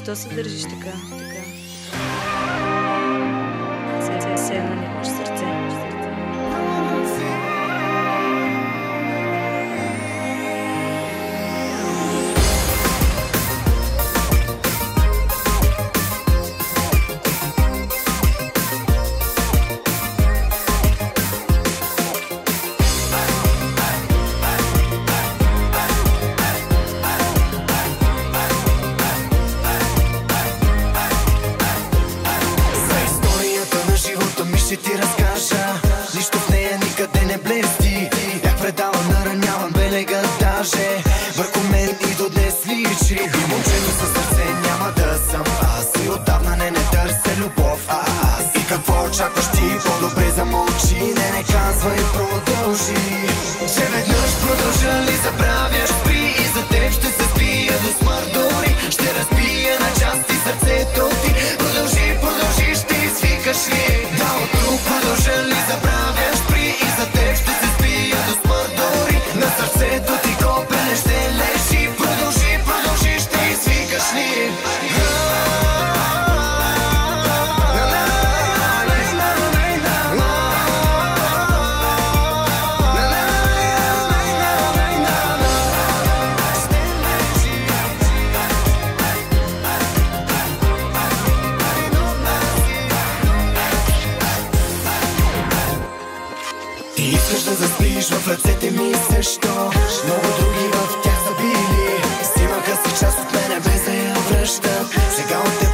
Защо се държиш така? Все едно нямаш сърце. Ще ти разкажа, нищо в нея никъде не блести. Бях предаван, нараняван, белега даже върху мен и до днес личи. И момчето със сърце няма да съм аз, и отдавна не търся любов, аз. И какво очакваш ти? По-добре замълчи, не казвай, продължи. Че веднъж продължа ли забравяш, спри и за теб ще се спия до смърт дори. Ще разбия на части сърцето ти. Продължи, ще извикаш ли? Продължа ли забравяш, при и за теб ще се спия до смърт дори. На сърцето ти копеле ще лежи. Продължи, ще извикаш ли? Ти искаш да заспиш в ръцете ми също. Много други в тях са били. Снимаха си част от мене без да я връщат. Сега от